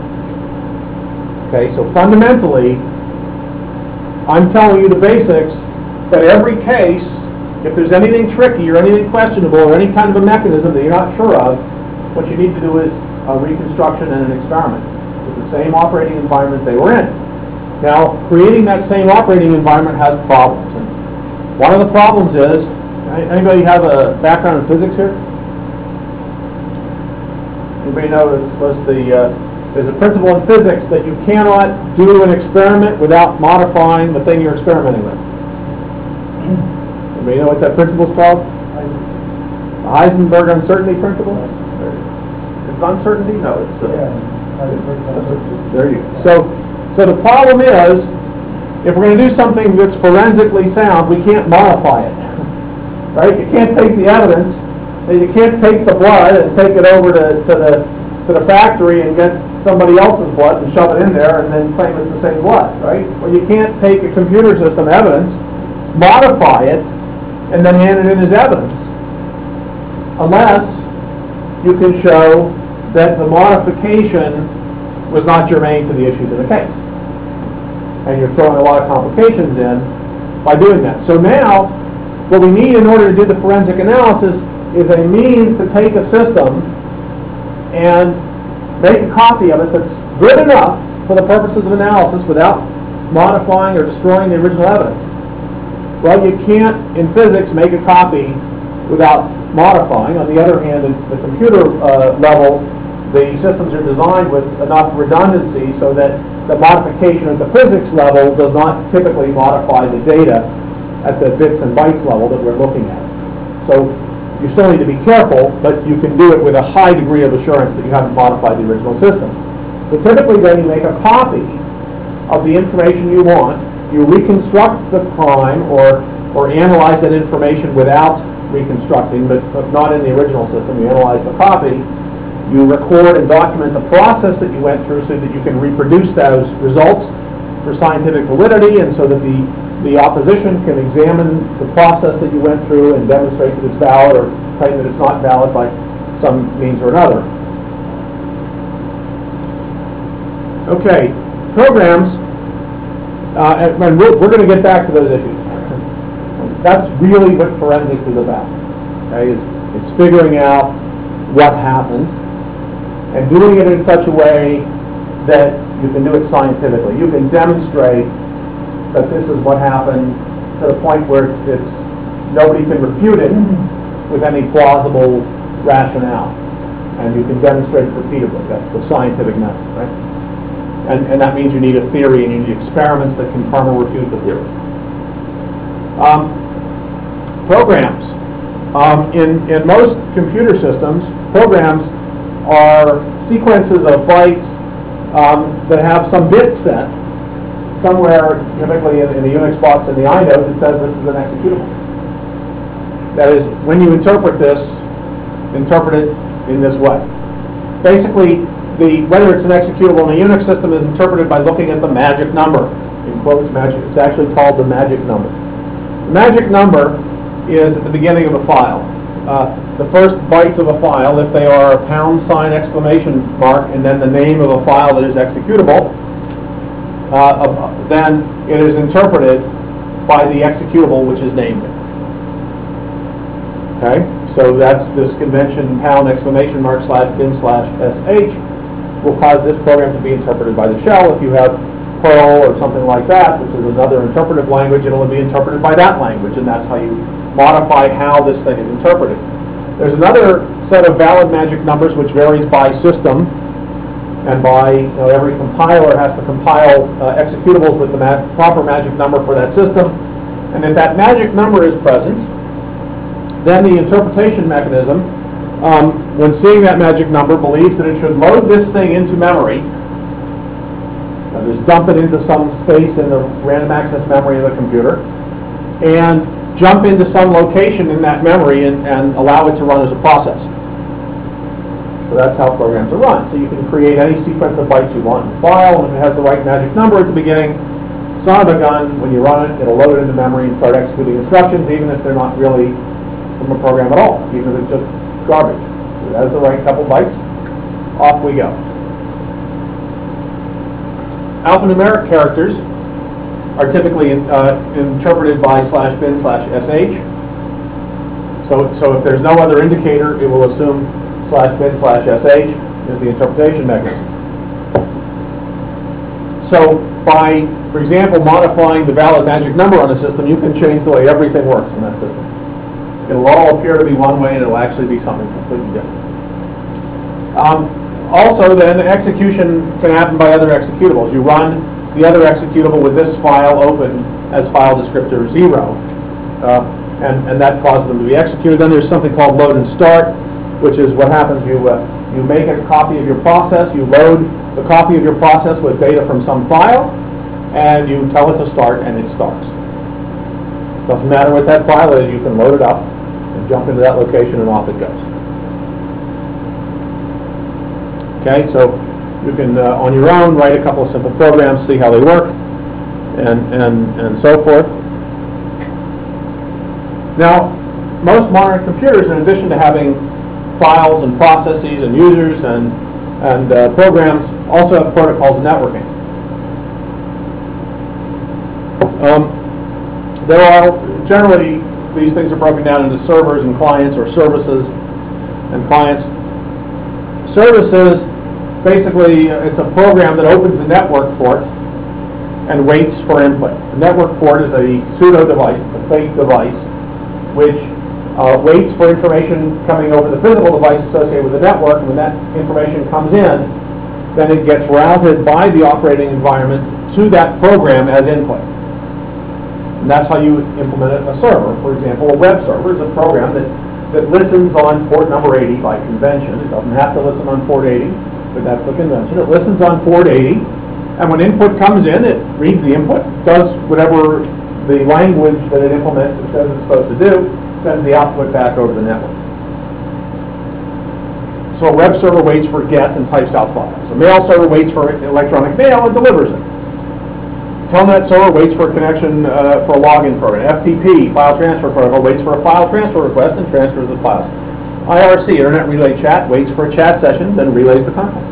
Okay, so fundamentally, I'm telling you the basics, but every case, if there's anything tricky or anything questionable or any kind of a mechanism that you're not sure of, what you need to do is a reconstruction and an experiment with the same operating environment they were in. Now, creating that same operating environment has problems. And one of the problems is, anybody have a background in physics here? Anybody know there's a principle in physics that you cannot do an experiment without modifying the thing you're experimenting with. Anybody know what that principle is called? The Heisenberg uncertainty principle? It's uncertainty? No, it's... there you go. So the problem is, if we're going to do something that's forensically sound, we can't modify it. Right? You can't take the evidence, and you can't take the blood and take it over to the factory and get somebody else's blood and shove it in there and then claim it's the same blood, right? Well, you can't take a computer system evidence, modify it, and then hand it in as evidence, unless you can show that the modification was not germane to the issues in the case. And you're throwing a lot of complications in by doing that. So now, what we need in order to do the forensic analysis is a means to take a system and make a copy of it that's good enough for the purposes of analysis without modifying or destroying the original evidence. Well, you can't, in physics, make a copy without modifying. On the other hand, at the computer level, the systems are designed with enough redundancy so that the modification at the physics level does not typically modify the data at the bits and bytes level that we're looking at. So you still need to be careful, but you can do it with a high degree of assurance that you haven't modified the original system. So typically then you make a copy of the information you want, you reconstruct the crime or analyze that information without reconstructing, but not in the original system. You analyze the copy, You record and document the process that you went through so that you can reproduce those results for scientific validity, and so that the opposition can examine the process that you went through and demonstrate that it's valid or claim that it's not valid by some means or another. Okay, programs, and we're going to get back to those issues. That's really what forensics is about. Okay, it's figuring out what happened and doing it in such a way that you can do it scientifically. You can demonstrate that this is what happened to the point where it's nobody can refute it with any plausible rationale, and you can demonstrate it repeatedly. That's the scientific method, right? And that means you need a theory and you need experiments that confirm or refute the theory. Programs. In most computer systems, programs are sequences of bytes that have some bit set somewhere, typically in the Unix box in the inode, that says this is an executable. That is, when you interpret this, interpret it in this way. Basically, whether it's an executable in a Unix system is interpreted by looking at the magic number. In quotes, magic. It's actually called the magic number. The magic number is at the beginning of a file. The first bytes of a file, if they are £! exclamation mark and then the name of a file that is executable, then it is interpreted by the executable which is named it. Okay, so that's this convention # exclamation mark / bin / sh will cause this program to be interpreted by the shell. If you have Perl or something like that, which is another interpretive language, it'll be interpreted by that language, and that's how you modify how this thing is interpreted. There's another set of valid magic numbers which varies by system, and by every compiler has to compile executables with the proper magic number for that system. And if that magic number is present, then the interpretation mechanism, when seeing that magic number, believes that it should load this thing into memory. Just dump it into some space in the random access memory of the computer, and jump into some location in that memory and allow it to run as a process. So that's how programs are run. So you can create any sequence of bytes you want in the file, and if it has the right magic number at the beginning, son of a gun, when you run it, it'll load it into memory and start executing instructions, even if they're not really from a program at all, even if it's just garbage. It has the right couple bytes, off we go. Alphanumeric characters are typically interpreted by /bin /sh. So if there's no other indicator, it will assume /bin /sh is the interpretation mechanism. So by, for example, modifying the valid magic number on a system, you can change the way everything works in that system. It'll all appear to be one way, and it'll actually be something completely different. Also, then, execution can happen by other executables. You run the other executable with this file open as file descriptor 0, and that causes them to be executed. Then there's something called load and start, which is what happens. You make a copy of your process, you load the copy of your process with data from some file, and you tell it to start, and it starts. Doesn't matter what that file is, you can load it up and jump into that location, and off it goes. Okay, so you can, on your own, write a couple of simple programs, see how they work, and so forth. Now, most modern computers, in addition to having files and processes and users and programs, also have protocols and networking. There are, generally, these things are broken down into servers and clients, or services and clients. Services, basically, it's a program that opens a network port and waits for input. The network port is a pseudo device, it's a fake device, which waits for information coming over the physical device associated with the network. And when that information comes in, then it gets routed by the operating environment to that program as input. And that's how you implement a server. For example, a web server is a program that listens on port number 80 by convention. It doesn't have to listen on port 80, but that's the convention. It listens on port 80, and when input comes in, it reads the input, does whatever the language that it implements it says it's supposed to do, sends the output back over the network. So a web server waits for GET and types out files. A mail server waits for electronic mail and delivers it. Telnet server waits for a connection for a login program. FTP, file transfer protocol, waits for a file transfer request and transfers the files. IRC, Internet Relay Chat, waits for a chat session, then relays the contents.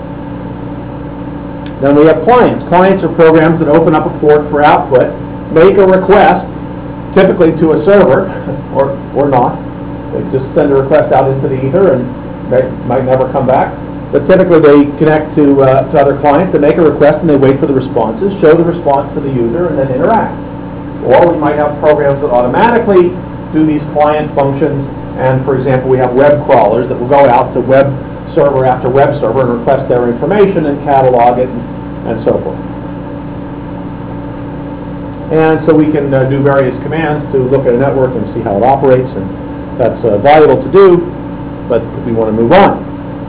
Then we have clients. Clients are programs that open up a port for output, make a request, typically to a server, or not. They just send a request out into the ether and they might never come back. But typically they connect to other clients, they make a request and they wait for the responses, show the response to the user, and then interact. Or we might have programs that automatically do these client functions, and for example we have web crawlers that will go out to web server after web server and request their information and catalog it and so forth. And so we can do various commands to look at a network and see how it operates, and that's valuable to do, but we want to move on.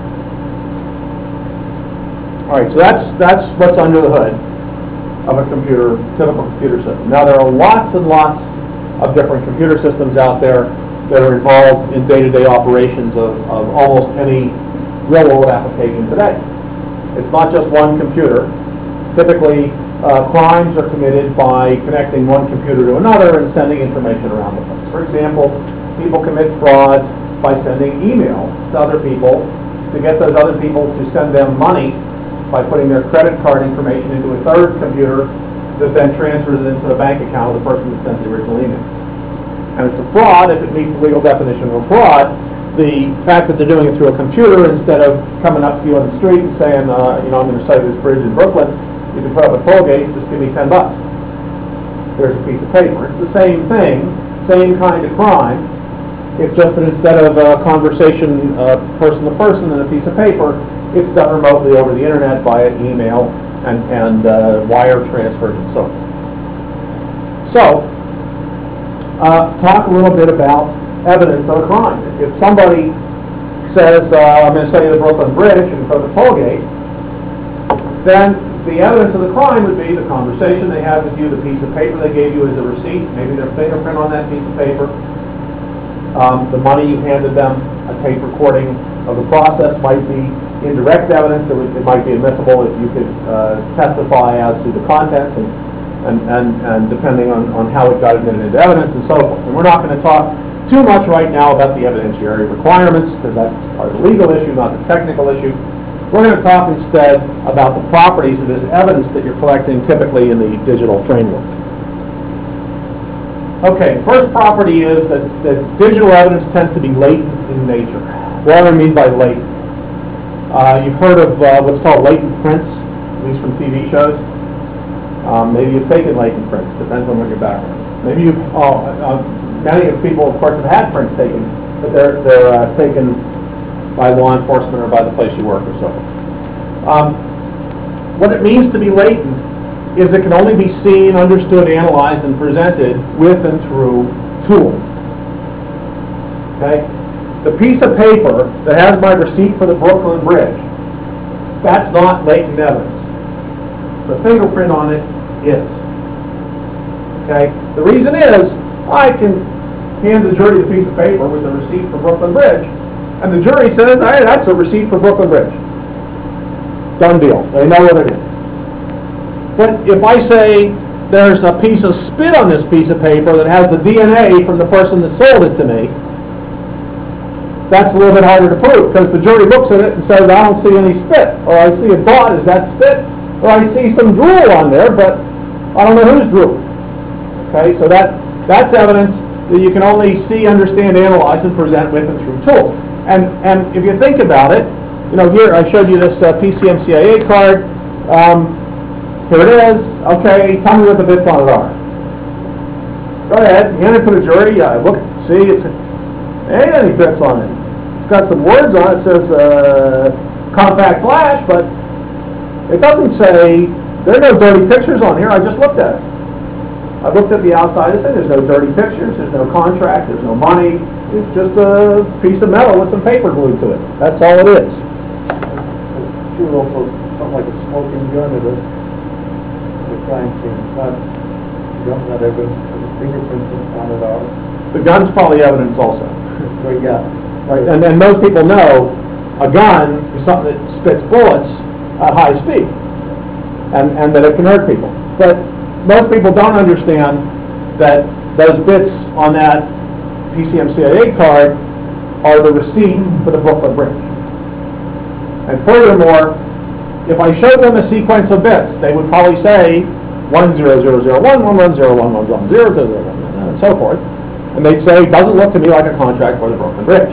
All right, so that's what's under the hood of a computer, typical computer system. Now there are lots and lots of different computer systems out there that are involved in day-to-day operations of almost any real-world application today. It's not just one computer. Typically, crimes are committed by connecting one computer to another and sending information around the place. For example, people commit fraud by sending email to other people to get those other people to send them money by putting their credit card information into a third computer that then transfers it into the bank account of the person that sent the original email. And it's a fraud if it meets the legal definition of a fraud. The fact that they're doing it through a computer instead of coming up to you on the street and saying, I'm going to site this bridge in Brooklyn, you can put up a toll gate, just give me $10. There's a piece of paper. It's the same thing, same kind of crime. It's just that instead of a conversation person to person and a piece of paper, it's done remotely over the internet via email and wire transfers and so forth. So, talk a little bit about evidence of a crime. If somebody says, I'm going to sell you the Brooklyn Bridge in front of the toll gate, then the evidence of the crime would be the conversation they had with you, the piece of paper they gave you as a receipt, maybe their fingerprint on that piece of paper, the money you handed them, a tape recording of the process might be indirect evidence. It might be admissible if you could testify as to the contents and depending on how it got admitted into evidence and so forth. And we're not going to talk too much right now about the evidentiary requirements because that's part of the legal issue, not the technical issue. We're going to talk instead about the properties of this evidence that you're collecting typically in the digital framework. Okay, first property is that digital evidence tends to be latent in nature. What do I mean by latent? You've heard of what's called latent prints, at least from TV shows. Maybe you've taken latent prints, depends on what your background is. Maybe you've, many of people, of course, have had prints taken, but they're taken by law enforcement or by the place you work or so forth. What it means to be latent is it can only be seen, understood, analyzed, and presented with and through tools. Okay? The piece of paper that has my receipt for the Brooklyn Bridge, that's not latent evidence. The fingerprint on it is. Okay? The reason is, I can hand the jury the piece of paper with the receipt for Brooklyn Bridge, and the jury says, hey, that's a receipt for Brooklyn Bridge. Done deal. They know what it is. But if I say there's a piece of spit on this piece of paper that has the DNA from the person that sold it to me, that's a little bit harder to prove because the jury looks at it and says, I don't see any spit. Or I see a dot, is that spit? Or I see some drool on there, but I don't know whose drool. Okay, so that's evidence that you can only see, understand, analyze, and present with and through tools. And if you think about it, here I showed you this PCMCIA card. Here it is. Okay, tell me what the bits on it are. Go ahead, hand it to the jury. Look, see, there ain't any bits on it. It's got some words on it. It says compact flash, but it doesn't say, there are no dirty pictures on here. I just looked at it. I looked at the outside of it. There's no dirty pictures. There's no contract. There's no money. It's just a piece of metal with some paper glued to it. That's all it is. It's sure also something like a smoking gun at a crime scene. It's not evidence. The fingerprints on it are. The gun's probably evidence also. Right, yeah. Right, and most people know a gun is something that spits bullets at high speed, and that it can hurt people. But most people don't understand that those bits on that PCMCIA card are the receipt for the Brooklyn Bridge. And furthermore, if I showed them a sequence of bits, they would probably say 10001, 1101110, and so forth. And they'd say, it doesn't look to me like a contract for the Brooklyn Bridge.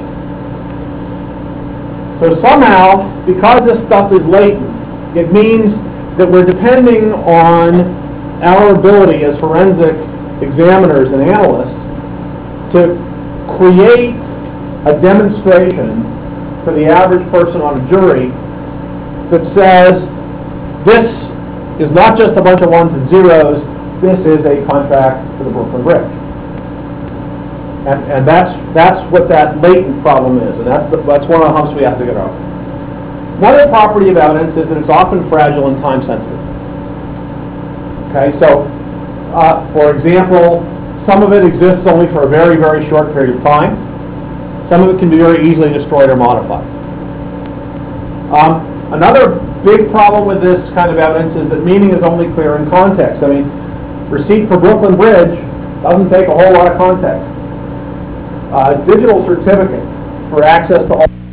So somehow, because this stuff is latent, it means that we're depending on our ability as forensic examiners and analysts to create a demonstration for the average person on a jury that says, this is not just a bunch of ones and zeros, this is a contract for the Brooklyn Bridge. And that's what that latent problem is, and that's one of the humps we have to get over. Another property of evidence is that it's often fragile and time sensitive. Okay, so for example, some of it exists only for a very, very short period of time. Some of it can be very easily destroyed or modified. Another big problem with this kind of evidence is that meaning is only clear in context. I mean, receipt for Brooklyn Bridge doesn't take a whole lot of context. Digital certificate for access to all